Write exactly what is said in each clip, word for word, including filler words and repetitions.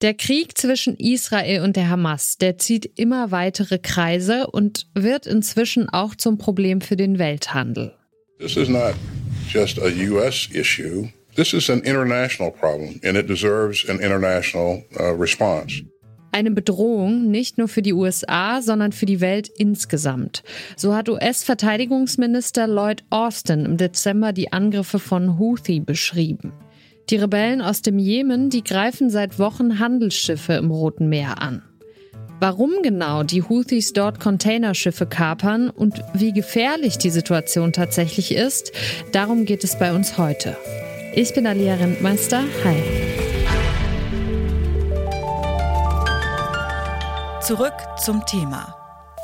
Der Krieg zwischen Israel und der Hamas, der zieht immer weitere Kreise und wird inzwischen auch zum Problem für den Welthandel. This is not just a U S issue. This is an international problem and it deserves an international uh, response. Eine Bedrohung nicht nur für die U S A, sondern für die Welt insgesamt. So hat U S-Verteidigungsminister Lloyd Austin im Dezember die Angriffe von Houthi beschrieben. Die Rebellen aus dem Jemen, die greifen seit Wochen Handelsschiffe im Roten Meer an. Warum genau die Houthis dort Containerschiffe kapern und wie gefährlich die Situation tatsächlich ist, darum geht es bei uns heute. Ich bin Alia Rentmeister. Hi. Zurück zum Thema.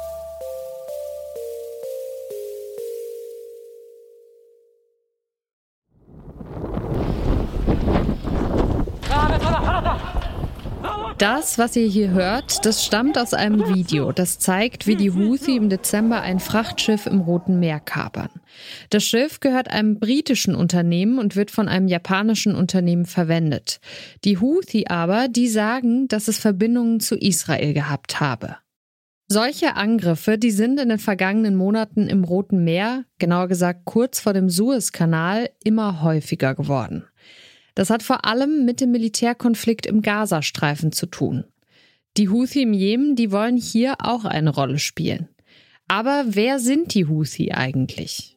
Das, was ihr hier hört, das stammt aus einem Video, das zeigt, wie die Houthi im Dezember ein Frachtschiff im Roten Meer kapern. Das Schiff gehört einem britischen Unternehmen und wird von einem japanischen Unternehmen verwendet. Die Houthi aber, die sagen, dass es Verbindungen zu Israel gehabt habe. Solche Angriffe, die sind in den vergangenen Monaten im Roten Meer, genauer gesagt kurz vor dem Suezkanal, immer häufiger geworden. Das hat vor allem mit dem Militärkonflikt im Gazastreifen zu tun. Die Houthi im Jemen, die wollen hier auch eine Rolle spielen. Aber wer sind die Houthi eigentlich?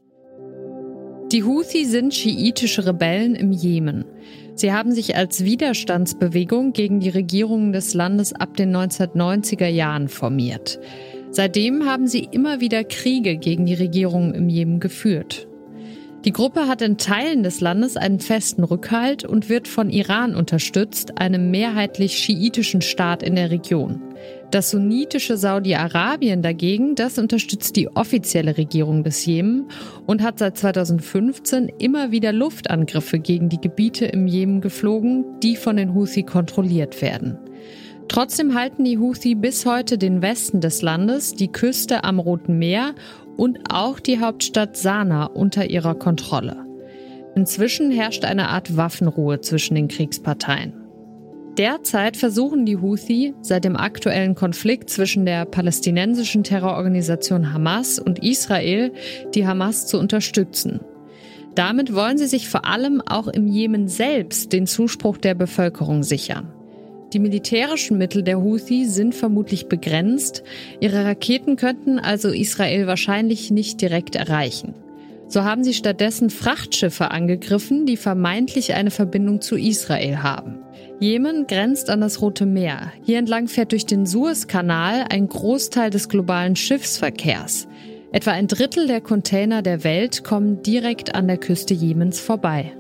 Die Houthi sind schiitische Rebellen im Jemen. Sie haben sich als Widerstandsbewegung gegen die Regierungen des Landes ab den neunzehnhundertneunziger Jahren formiert. Seitdem haben sie immer wieder Kriege gegen die Regierungen im Jemen geführt. Die Gruppe hat in Teilen des Landes einen festen Rückhalt und wird von Iran unterstützt, einem mehrheitlich schiitischen Staat in der Region. Das sunnitische Saudi-Arabien dagegen, das unterstützt die offizielle Regierung des Jemen und hat seit zweitausendfünfzehn immer wieder Luftangriffe gegen die Gebiete im Jemen geflogen, die von den Houthi kontrolliert werden. Trotzdem halten die Houthi bis heute den Westen des Landes, die Küste am Roten Meer und auch die Hauptstadt Sanaa unter ihrer Kontrolle. Inzwischen herrscht eine Art Waffenruhe zwischen den Kriegsparteien. Derzeit versuchen die Houthi, seit dem aktuellen Konflikt zwischen der palästinensischen Terrororganisation Hamas und Israel, die Hamas zu unterstützen. Damit wollen sie sich vor allem auch im Jemen selbst den Zuspruch der Bevölkerung sichern. Die militärischen Mittel der Houthi sind vermutlich begrenzt. Ihre Raketen könnten also Israel wahrscheinlich nicht direkt erreichen. So haben sie stattdessen Frachtschiffe angegriffen, die vermeintlich eine Verbindung zu Israel haben. Jemen grenzt an das Rote Meer. Hier entlang fährt durch den Suezkanal ein Großteil des globalen Schiffsverkehrs. Etwa ein Drittel der Container der Welt kommen direkt an der Küste Jemens vorbei.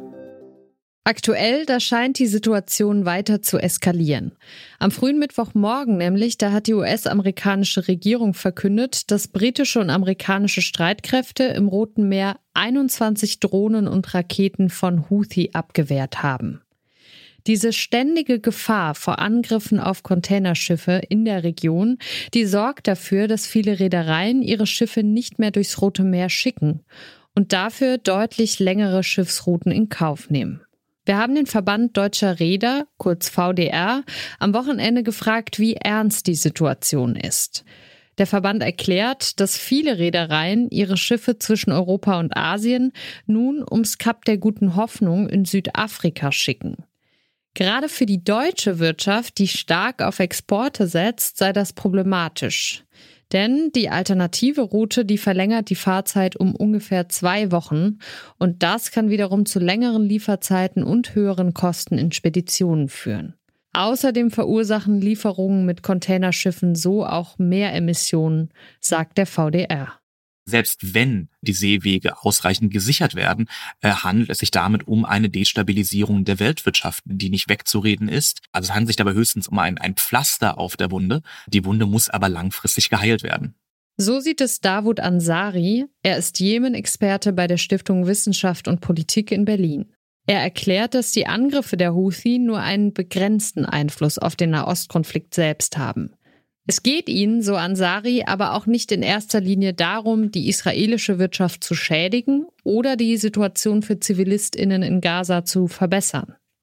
Aktuell, da scheint die Situation weiter zu eskalieren. Am frühen Mittwochmorgen nämlich, da hat die U S-amerikanische Regierung verkündet, dass britische und amerikanische Streitkräfte im Roten Meer einundzwanzig Drohnen und Raketen von Houthi abgewehrt haben. Diese ständige Gefahr vor Angriffen auf Containerschiffe in der Region, die sorgt dafür, dass viele Reedereien ihre Schiffe nicht mehr durchs Rote Meer schicken und dafür deutlich längere Schiffsrouten in Kauf nehmen. Wir haben den Verband Deutscher Reeder, kurz V D R, am Wochenende gefragt, wie ernst die Situation ist. Der Verband erklärt, dass viele Reedereien ihre Schiffe zwischen Europa und Asien nun ums Kap der Guten Hoffnung in Südafrika schicken. Gerade für die deutsche Wirtschaft, die stark auf Exporte setzt, sei das problematisch. Denn die alternative Route, die verlängert die Fahrzeit um ungefähr zwei Wochen und das kann wiederum zu längeren Lieferzeiten und höheren Kosten in Speditionen führen. Außerdem verursachen Lieferungen mit Containerschiffen so auch mehr Emissionen, sagt der V D R. Selbst wenn die Seewege ausreichend gesichert werden, äh, handelt es sich damit um eine Destabilisierung der Weltwirtschaft, die nicht wegzureden ist. Also es handelt sich dabei höchstens um ein, ein Pflaster auf der Wunde. Die Wunde muss aber langfristig geheilt werden. So sieht es Davut Ansari. Er ist Jemen-Experte bei der Stiftung Wissenschaft und Politik in Berlin. Er erklärt, dass die Angriffe der Houthi nur einen begrenzten Einfluss auf den Nahostkonflikt selbst haben. Es geht ihnen, so Ansari, aber auch nicht in erster Linie darum, die israelische Wirtschaft zu schädigen oder die Situation für ZivilistInnen in Gaza zu verbessern.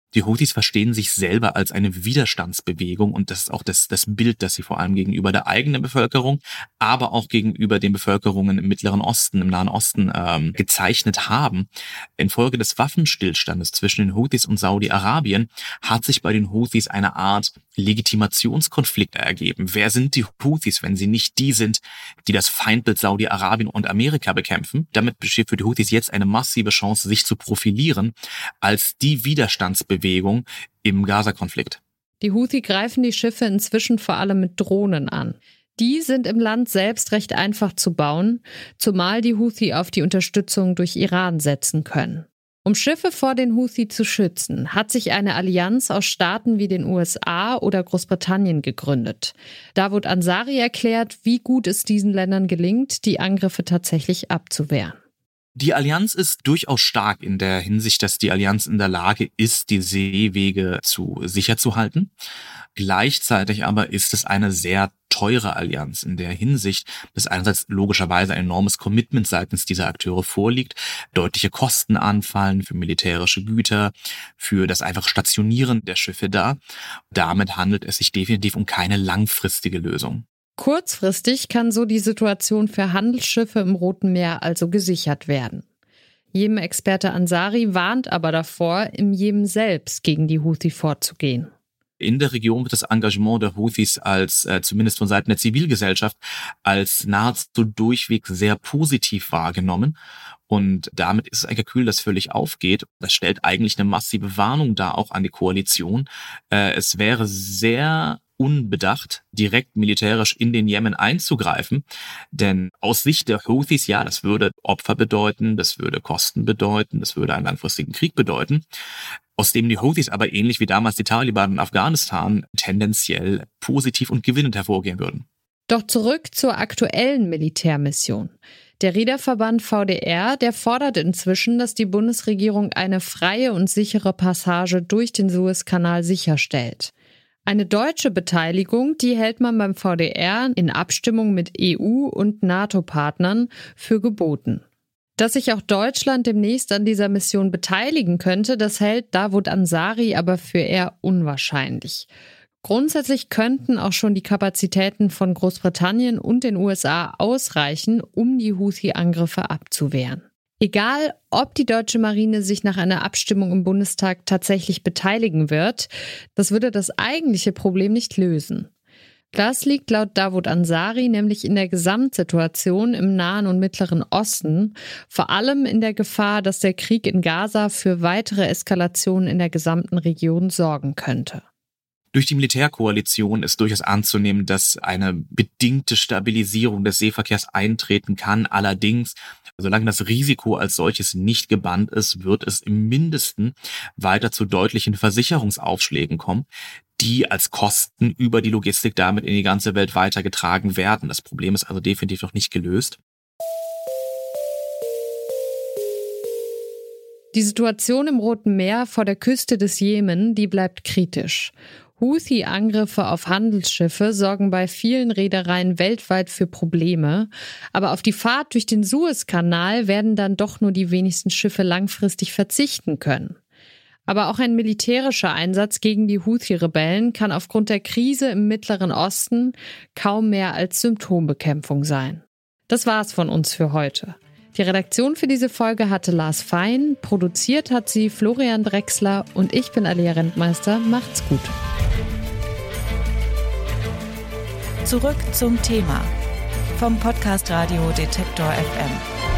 Die Houthis verstehen sich selber als eine Widerstandsbewegung und das ist auch das, das Bild, das sie vor allem gegenüber der eigenen Bevölkerung, aber auch gegenüber den Bevölkerungen im Mittleren Osten, im Nahen Osten ähm, gezeichnet haben. Infolge des Waffenstillstandes zwischen den Houthis und Saudi-Arabien hat sich bei den Houthis eine Art Legitimationskonflikt ergeben. Wer sind die Houthis, wenn sie nicht die sind, die das Feindbild Saudi-Arabien und Amerika bekämpfen? Damit besteht für die Houthis jetzt eine massive Chance, sich zu profilieren als die Widerstandsbewegung Bewegung im Gaza-Konflikt. Die Houthi greifen die Schiffe inzwischen vor allem mit Drohnen an. Die sind im Land selbst recht einfach zu bauen, zumal die Houthi auf die Unterstützung durch Iran setzen können. Um Schiffe vor den Houthi zu schützen, hat sich eine Allianz aus Staaten wie den U S A oder Großbritannien gegründet. Davut Ansari erklärt, wie gut es diesen Ländern gelingt, die Angriffe tatsächlich abzuwehren. Die Allianz ist durchaus stark in der Hinsicht, dass die Allianz in der Lage ist, die Seewege zu sicher zu halten. Gleichzeitig aber ist es eine sehr teure Allianz in der Hinsicht, dass einerseits logischerweise ein enormes Commitment seitens dieser Akteure vorliegt, deutliche Kosten anfallen für militärische Güter, für das einfache Stationieren der Schiffe da. Damit handelt es sich definitiv um keine langfristige Lösung. Kurzfristig kann so die Situation für Handelsschiffe im Roten Meer also gesichert werden. Jemen-Experte Ansari warnt aber davor, im Jemen selbst gegen die Houthi vorzugehen. In der Region wird das Engagement der Houthis als, äh, zumindest von Seiten der Zivilgesellschaft, als nahezu durchweg sehr positiv wahrgenommen. Und damit ist es ein Kalkül, das völlig aufgeht. Das stellt eigentlich eine massive Warnung dar, auch an die Koalition. Äh, es wäre sehr unbedacht, direkt militärisch in den Jemen einzugreifen. Denn aus Sicht der Houthis, ja, das würde Opfer bedeuten, das würde Kosten bedeuten, das würde einen langfristigen Krieg bedeuten, aus dem die Houthis aber ähnlich wie damals die Taliban in Afghanistan tendenziell positiv und gewinnend hervorgehen würden. Doch zurück zur aktuellen Militärmission. Der Reederverband V D R, der fordert inzwischen, dass die Bundesregierung eine freie und sichere Passage durch den Suezkanal sicherstellt. Eine deutsche Beteiligung, die hält man beim V D R in Abstimmung mit E U- und NATO-Partnern für geboten. Dass sich auch Deutschland demnächst an dieser Mission beteiligen könnte, das hält Davut Ansari aber für eher unwahrscheinlich. Grundsätzlich könnten auch schon die Kapazitäten von Großbritannien und den U S A ausreichen, um die Houthi-Angriffe abzuwehren. Egal, ob die deutsche Marine sich nach einer Abstimmung im Bundestag tatsächlich beteiligen wird, das würde das eigentliche Problem nicht lösen. Das liegt laut Davut Ansari nämlich in der Gesamtsituation im Nahen und Mittleren Osten, vor allem in der Gefahr, dass der Krieg in Gaza für weitere Eskalationen in der gesamten Region sorgen könnte. Durch die Militärkoalition ist durchaus anzunehmen, dass eine bedingte Stabilisierung des Seeverkehrs eintreten kann. Allerdings, solange das Risiko als solches nicht gebannt ist, wird es im Mindesten weiter zu deutlichen Versicherungsaufschlägen kommen, die als Kosten über die Logistik damit in die ganze Welt weitergetragen werden. Das Problem ist also definitiv noch nicht gelöst. Die Situation im Roten Meer vor der Küste des Jemen, die bleibt kritisch. Houthi-Angriffe auf Handelsschiffe sorgen bei vielen Reedereien weltweit für Probleme, aber auf die Fahrt durch den Suezkanal werden dann doch nur die wenigsten Schiffe langfristig verzichten können. Aber auch ein militärischer Einsatz gegen die Houthi-Rebellen kann aufgrund der Krise im Mittleren Osten kaum mehr als Symptombekämpfung sein. Das war's von uns für heute. Die Redaktion für diese Folge hatte Lars Fein, produziert hat sie Florian Drechsler und ich bin Alia Rentmeister. Macht's gut. Zurück zum Thema vom Podcast Radio Detektor F M.